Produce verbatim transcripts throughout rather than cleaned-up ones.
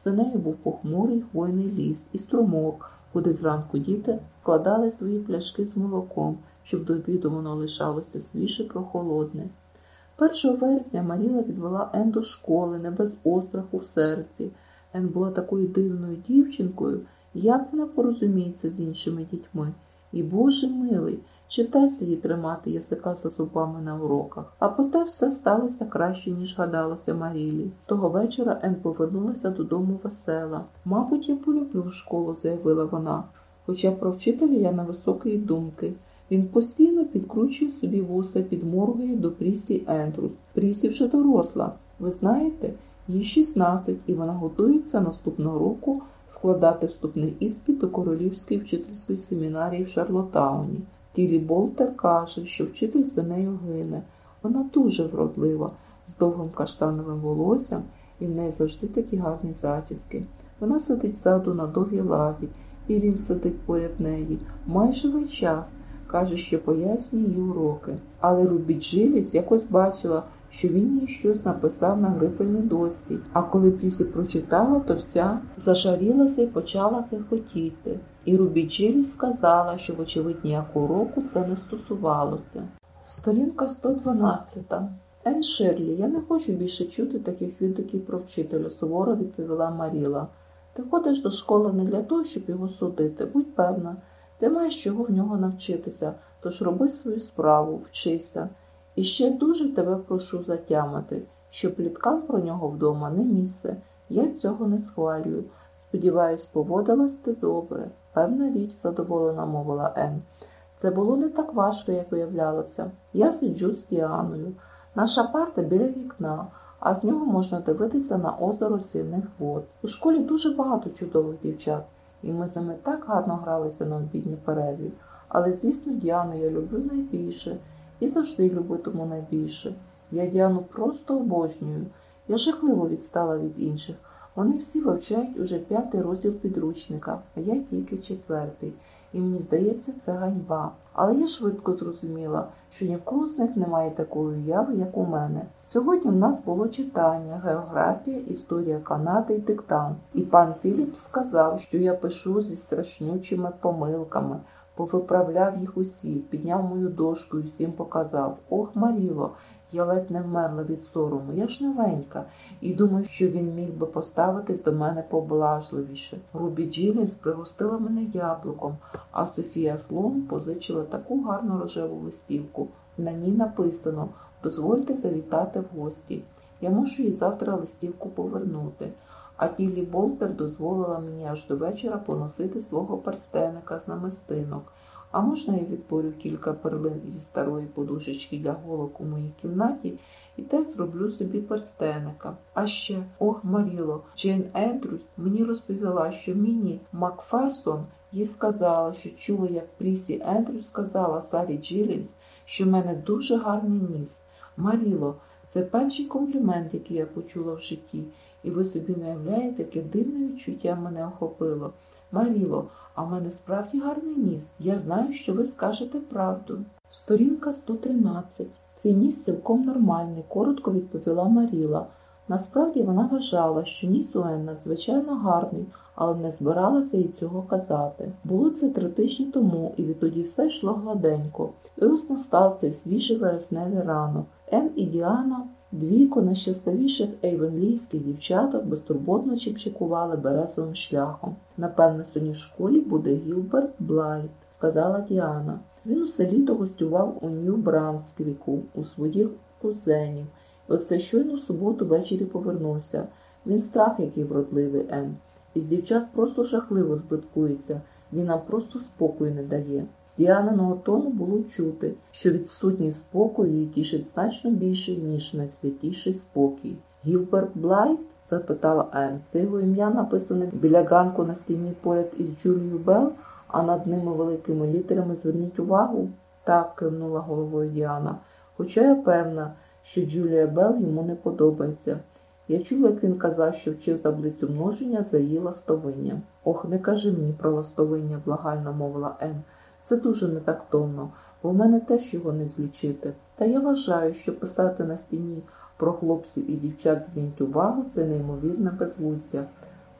За нею був похмурий хвойний ліс і струмок, куди зранку діти складали свої пляшки з молоком, щоб до обіду воно лишалося свіже прохолодне. Першого вересня Маріла відвела Ен до школи, не без остраху в серці. Ен була такою дивною дівчинкою, як вона порозуміється з іншими дітьми. І, Боже милий, чи вдасться їй тримати язика за зубами на уроках. А проте все сталося краще, ніж гадалося Марілі. Того вечора Ен повернулася додому весела. «Мабуть, я полюблю школу», – заявила вона. «Хоча про вчителя я невисокої думки. Він постійно підкручує собі вуса, підморгує до Прісі Ендрюс. Прісі вже доросла. Ви знаєте, їй шістнадцять, і вона готується наступного року складати вступний іспит до Королівської вчительської семінарії в Шарлоттауні. Тілі Болтер каже, що вчитель за нею гине. Вона дуже вродлива, з довгим каштановим волоссям, і в неї завжди такі гарні зачіски. Вона сидить ззаду на довгій лаві, і він сидить поряд неї майже весь час. Каже, що пояснює її уроки. Але Рубі Джиліс якось бачила, що він їй щось написав на грифельній дошці, а коли Прісі прочитала, то вся зажарілася і почала хихотіти. І Рубі Джиліс сказала, що вочевидь ніякого уроку це не стосувалося. Сторінка сто дванадцять. «Ен Ширлі, я не хочу більше чути таких відгуків про вчителя», – суворо відповіла Маріла. «Ти ходиш до школи не для того, щоб його судити, будь певна. Ти маєш чого в нього навчитися, тож роби свою справу, вчися. І ще дуже тебе прошу затямити, що пліткам про нього вдома не місце. Я цього не схвалюю. Сподіваюсь, поводилась ти добре». «Певна річ», – задоволена мовила Ен. «Це було не так важко, як виявлялося. Я сиджу з Діаною. Наша парта біля вікна, а з нього можна дивитися на озеро Сильних вод. У школі дуже багато чудових дівчат, і ми з ними так гарно гралися на обідній перерві. Але, звісно, Діану я люблю найбільше і завжди любитиму найбільше. Я Діану просто обожнюю. Я жахливо відстала від інших. Вони всі вивчають уже п'ятий розділ підручника, а я тільки четвертий. І мені здається, це ганьба. Але я швидко зрозуміла, що ні в кого з них немає такої уяви, як у мене. Сьогодні в нас було читання, географія, історія Канади і диктант. І пан Філіп сказав, що я пишу зі страшнючими помилками. Повиправляв їх усі, підняв мою дошку і всім показав. Ох, Маріло, я ледь не вмерла від сорому, я ж новенька, і думаю, що він міг би поставитись до мене поблажливіше. Рубі Джиліс пригостила мене яблуком, а Софія Слоун позичила таку гарну рожеву листівку. На ній написано «Дозвольте завітати в гості». Я мушу їй завтра листівку повернути. А Тіллі Болтер дозволила мені аж до вечора поносити свого перстеника з намистинок. А можна я відборю кілька перлин зі старої подушечки для голок у моїй кімнаті і теж зроблю собі перстеника. А ще, ох, Маріло, Джейн Ендрюс мені розповіла, що Мінні Макферсон їй сказала, що чула, як Прісі Ендрюс сказала Сарі Джиліс, що в мене дуже гарний ніс. Маріло, це перший комплімент, який я почула в житті. І ви собі не уявляєте, яке дивне відчуття мене охопило. Маріло, а в мене справді гарний ніс. Я знаю, що ви скажете правду. Сторінка сто тринадцять. Твій ніс цілком нормальний, коротко відповіла Маріла. Насправді вона вважала, що ніс у Ен надзвичайно гарний, але не збиралася їй цього казати. Було це три тижні тому, і відтоді все йшло гладенько. І ось настав цей свіжий вересневий ранок. Ен і Діана, двійко найщасливіших ейвенлійських дівчаток, безтурботно чіпчикували березовим шляхом. «Напевно, сьогодні в школі буде Гілберт Блайт», – сказала Діана. Він усе літо гостював у Нью-Брансвіку у своїх кузенів. І оце щойно в суботу ввечері повернувся. Він страх, який вродливий, Ен. Із дівчат просто жахливо збиткується. Він нам просто спокою не дає. З Діаниного тону було чути, що відсутність спокою її тішить значно більше, ніж найсвятіший спокій. «Гілберт Блайт?» – запитала Ен. «Це його ім'я написане біля ганку на стіні поряд із Джулією Белл, а над ними великими літерами зверніть увагу?» «Так», – кивнула головою Діана. «Хоча я певна, що Джулія Белл йому не подобається. Я чула, як він казав, що вчив таблицю множення за її ластовиння». «Ох, не кажи мені про ластовиння», – благально мовила Ен. «Це дуже нетактовно, бо в мене теж його не злічити. Та я вважаю, що писати на стіні про хлопців і дівчат зверніть увагу – це неймовірне безглуздя.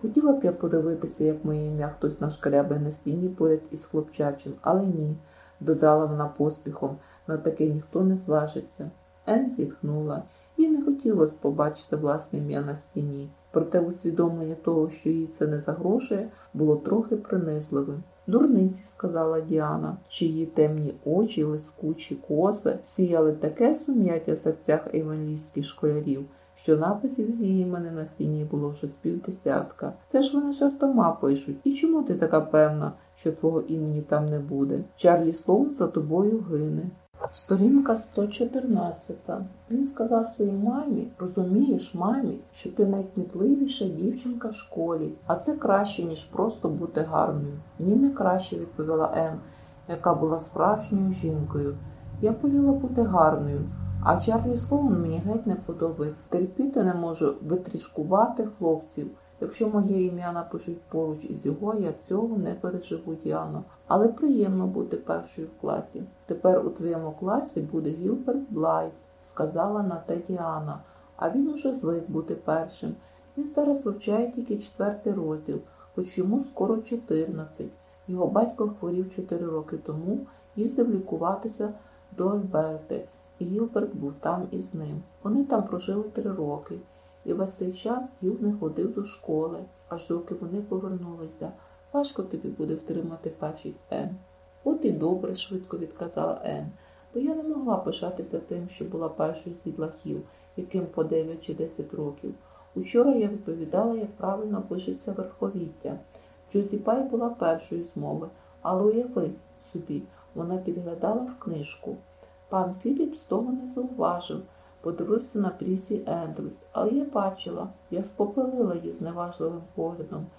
Хотіла б я подивитися, як моє ім'я хтось нашкрябає на стіні поряд із хлопчачим, але ні, додала вона поспіхом, на таке ніхто не зважиться. Ен зітхнула. Їй не хотілося побачити власне ім'я на стіні, проте усвідомлення того, що їй це не загрожує, було трохи принизливим. «Дурниці», – сказала Діана, чиї темні очі, лискучі коси сіяли таке сум'яття в серцях евангелійських школярів, що написів з її імені на стіні було вже з півдесятка. Це ж вони жартома пишуть. І чому ти така певна, що твого імені там не буде? Чарлі Слоун за тобою гине. Сторінка сто чотирнадцята. Він сказав своїй мамі, розумієш, мамі, що ти найкмітливіша дівчинка в школі, а це краще, ніж просто бути гарною. Ні, не краще, відповіла Ен, яка була справжньою жінкою. Я воліла бути гарною, а Чарлі Слоун мені геть не подобається. Терпіти не можу витрішкувати хлопців. Якщо моє ім'я напишуть поруч із його, я цього не переживу, Діано. Але приємно бути першою в класі. Тепер у твоєму класі буде Гілберт Блайт, сказала на те Діана. А він уже звик бути першим. Він зараз вивчає тільки четвертий розділ, хоч йому скоро чотирнадцять. Його батько хворів чотири роки тому, їздив лікуватися до Альберти, і Гілберт був там із ним. Вони там прожили три роки. І весь цей час Гіл не ходив до школи, аж доки вони повернулися. Важко тобі буде втримати першість, Ен. От і добре, швидко відказала Ен, бо я не могла пишатися тим, що була першою з дітлахів, яким по дев'ять чи десять років. Учора я відповідала, як правильно пишеться верховіття. Джозі Пай була першою з мови, але уяви собі, вона підглядала в книжку. Пан Філіпс того не зауважив. Подивився на Прісі Ендрюс, але я бачила, я спопелила її зневажливим поглядом.